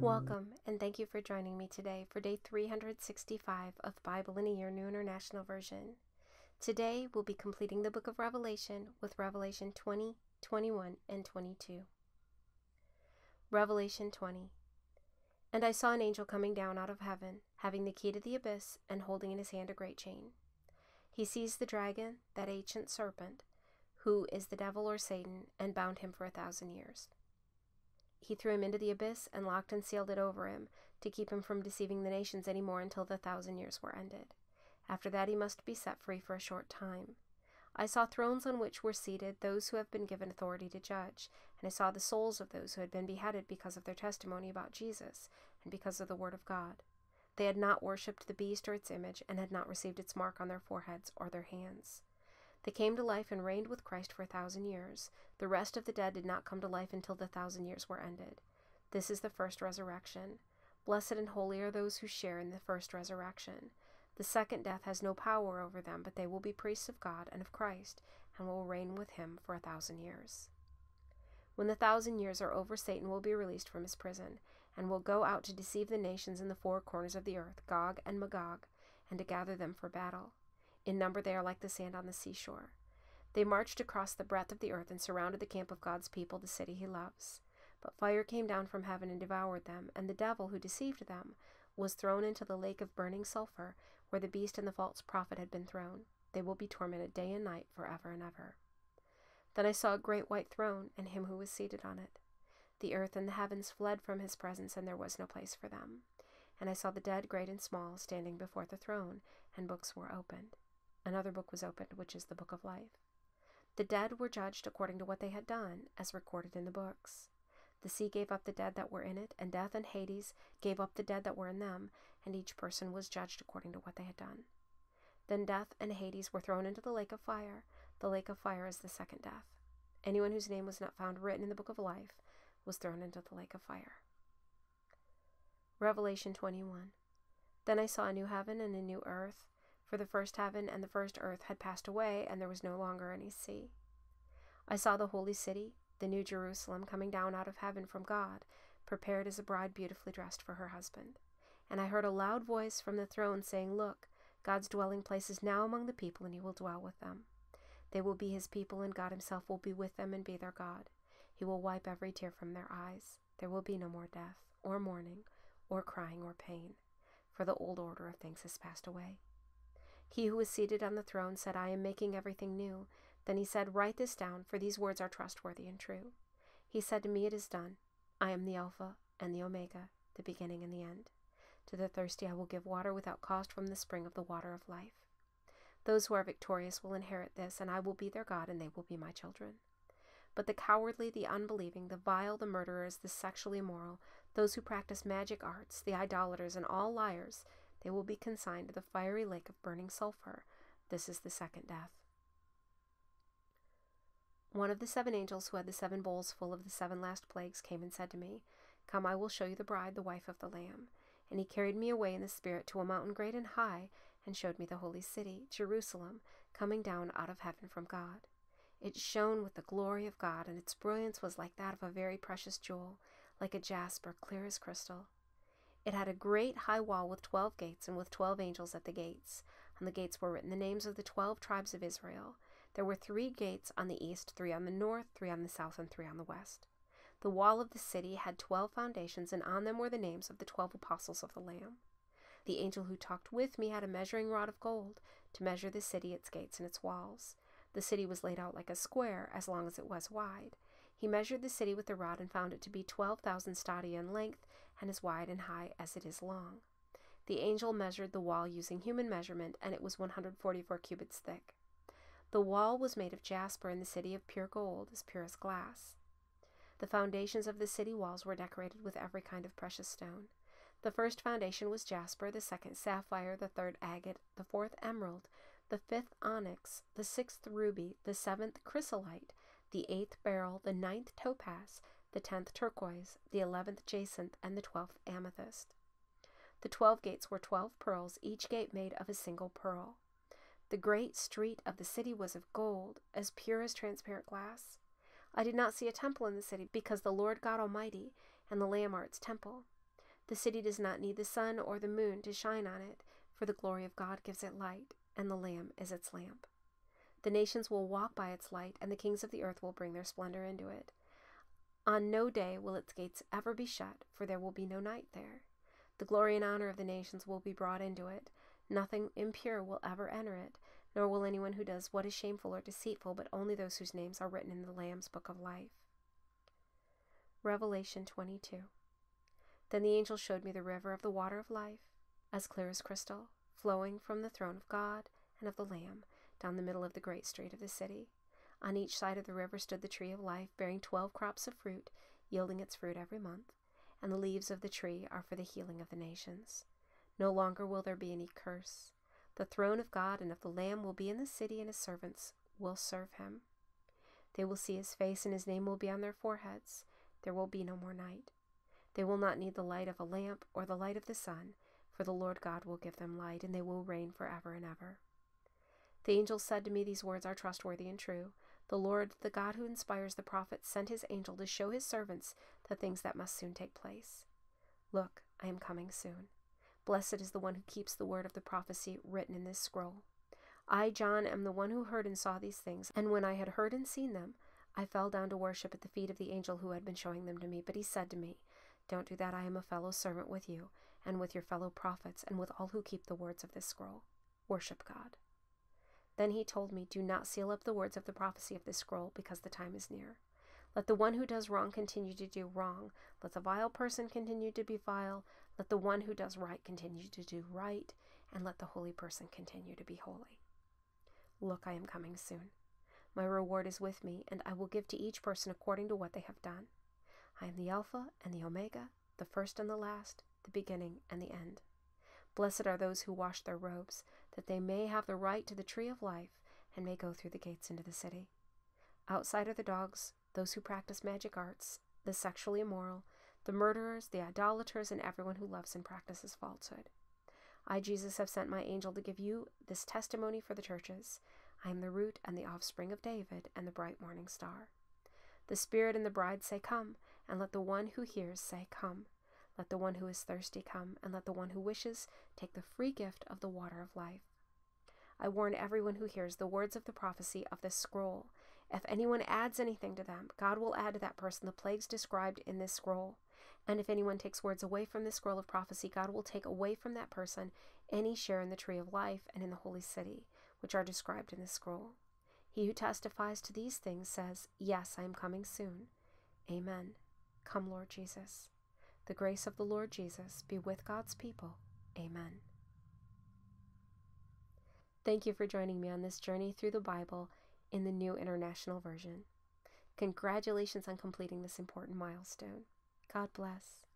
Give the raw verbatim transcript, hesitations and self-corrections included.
Welcome, and thank you for joining me today for day three hundred sixty-five of Bible in a Year New International Version. Today, we'll be completing the book of Revelation with Revelation twenty, twenty-one, and twenty-two. Revelation twenty. And I saw an angel coming down out of heaven, having the key to the abyss, and holding in his hand a great chain. He seized the dragon, that ancient serpent, who is the devil or Satan, and bound him for a thousand years. He threw him into the abyss and locked and sealed it over him to keep him from deceiving the nations any more until the thousand years were ended. After that he must be set free for a short time. I saw thrones on which were seated those who have been given authority to judge, and I saw the souls of those who had been beheaded because of their testimony about Jesus and because of the word of God. They had not worshipped the beast or its image, and had not received its mark on their foreheads or their hands. They came to life and reigned with Christ for a thousand years. The rest of the dead did not come to life until the thousand years were ended. This is the first resurrection. Blessed and holy are those who share in the first resurrection. The second death has no power over them, but they will be priests of God and of Christ, and will reign with him for a thousand years. When the thousand years are over, Satan will be released from his prison, and will go out to deceive the nations in the four corners of the earth, Gog and Magog, and to gather them for battle. In number they are like the sand on the seashore. They marched across the breadth of the earth and surrounded the camp of God's people, the city he loves. But fire came down from heaven and devoured them, and the devil who deceived them was thrown into the lake of burning sulfur, where the beast and the false prophet had been thrown. They will be tormented day and night forever and ever. Then I saw a great white throne, and him who was seated on it. The earth and the heavens fled from his presence, and there was no place for them. And I saw the dead, great and small, standing before the throne, and books were opened. Another book was opened, which is the book of life. The dead were judged according to what they had done, as recorded in the books. The sea gave up the dead that were in it, and death and Hades gave up the dead that were in them, and each person was judged according to what they had done. Then death and Hades were thrown into the lake of fire. The lake of fire is the second death. Anyone whose name was not found written in the book of life was thrown into the lake of fire. Revelation twenty-one. Then I saw a new heaven and a new earth, for the first heaven and the first earth had passed away, and there was no longer any sea. I saw the holy city, the new Jerusalem, coming down out of heaven from God, prepared as a bride beautifully dressed for her husband. And I heard a loud voice from the throne saying, Look, God's dwelling place is now among the people, and he will dwell with them. They will be his people, and God himself will be with them and be their God. He will wipe every tear from their eyes. There will be no more death, or mourning, or crying, or pain, for the old order of things has passed away. He who was seated on the throne said, I am making everything new. Then he said, Write this down, for these words are trustworthy and true. He said to me, It is done. I am the Alpha and the Omega, the beginning and the end. To the thirsty I will give water without cost from the spring of the water of life. Those who are victorious will inherit this, and I will be their God, and they will be my children. But the cowardly, the unbelieving, the vile, the murderers, the sexually immoral, those who practice magic arts, the idolaters, and all liars, they will be consigned to the fiery lake of burning sulfur. This is the second death. One of the seven angels who had the seven bowls full of the seven last plagues came and said to me, Come, I will show you the bride, the wife of the Lamb. And he carried me away in the spirit to a mountain great and high, and showed me the holy city, Jerusalem, coming down out of heaven from God. It shone with the glory of God, and its brilliance was like that of a very precious jewel, like a jasper, clear as crystal. It had a great high wall with twelve gates, and with twelve angels at the gates. On the gates were written the names of the twelve tribes of Israel. There were three gates on the east, three on the north, three on the south, and three on the west. The wall of the city had twelve foundations, and on them were the names of the twelve apostles of the Lamb. The angel who talked with me had a measuring rod of gold to measure the city, its gates, and its walls. The city was laid out like a square, as long as it was wide. He measured the city with the rod and found it to be twelve thousand stadia in length, and as wide and high as it is long. The angel measured the wall using human measurement, and it was one hundred forty-four cubits thick. The wall was made of jasper, and the city of pure gold, as pure as glass. The foundations of the city walls were decorated with every kind of precious stone. The first foundation was jasper, the second sapphire, the third agate, the fourth emerald, the fifth onyx, the sixth ruby, the seventh chrysolite, the eighth beryl, the ninth topaz, the tenth turquoise, the eleventh jacinth, and the twelfth amethyst. The twelve gates were twelve pearls, each gate made of a single pearl. The great street of the city was of gold, as pure as transparent glass. I did not see a temple in the city, because the Lord God Almighty and the Lamb are its temple. The city does not need the sun or the moon to shine on it, for the glory of God gives it light, and the Lamb is its lamp. The nations will walk by its light, and the kings of the earth will bring their splendor into it. On no day will its gates ever be shut, for there will be no night there. The glory and honor of the nations will be brought into it. Nothing impure will ever enter it, nor will anyone who does what is shameful or deceitful, but only those whose names are written in the Lamb's book of life. Revelation twenty-two. Then the angel showed me the river of the water of life, as clear as crystal, flowing from the throne of God and of the Lamb, down the middle of the great street of the city. On each side of the river stood the tree of life, bearing twelve crops of fruit, yielding its fruit every month, and the leaves of the tree are for the healing of the nations. No longer will there be any curse. The throne of God and of the Lamb will be in the city, and his servants will serve him. They will see his face, and his name will be on their foreheads. There will be no more night. They will not need the light of a lamp or the light of the sun, for the Lord God will give them light, and they will reign forever and ever. The angel said to me, "These words are trustworthy and true. The Lord, the God who inspires the prophets, sent his angel to show his servants the things that must soon take place. Look, I am coming soon. Blessed is the one who keeps the word of the prophecy written in this scroll. I, John, am the one who heard and saw these things, and when I had heard and seen them, I fell down to worship at the feet of the angel who had been showing them to me. But he said to me, 'Don't do that. I am a fellow servant with you, and with your fellow prophets, and with all who keep the words of this scroll. Worship God.' Then he told me, 'Do not seal up the words of the prophecy of this scroll, because the time is near. Let the one who does wrong continue to do wrong. Let the vile person continue to be vile. Let the one who does right continue to do right. And let the holy person continue to be holy. Look, I am coming soon. My reward is with me, and I will give to each person according to what they have done. I am the Alpha and the Omega, the first and the last, the beginning and the end. Blessed are those who wash their robes, that they may have the right to the tree of life and may go through the gates into the city. Outside are the dogs, those who practice magic arts, the sexually immoral, the murderers, the idolaters, and everyone who loves and practices falsehood. I, Jesus, have sent my angel to give you this testimony for the churches. I am the root and the offspring of David and the bright morning star. The Spirit and the bride say, 'Come,' and let the one who hears say, 'Come.' Let the one who is thirsty come, and let the one who wishes take the free gift of the water of life. I warn everyone who hears the words of the prophecy of this scroll. If anyone adds anything to them, God will add to that person the plagues described in this scroll. And if anyone takes words away from this scroll of prophecy, God will take away from that person any share in the tree of life and in the holy city, which are described in this scroll. He who testifies to these things says, 'Yes, I am coming soon.' Amen. Come, Lord Jesus. The grace of the Lord Jesus be with God's people. Amen. Thank you for joining me on this journey through the Bible in the New International Version. Congratulations on completing this important milestone. God bless.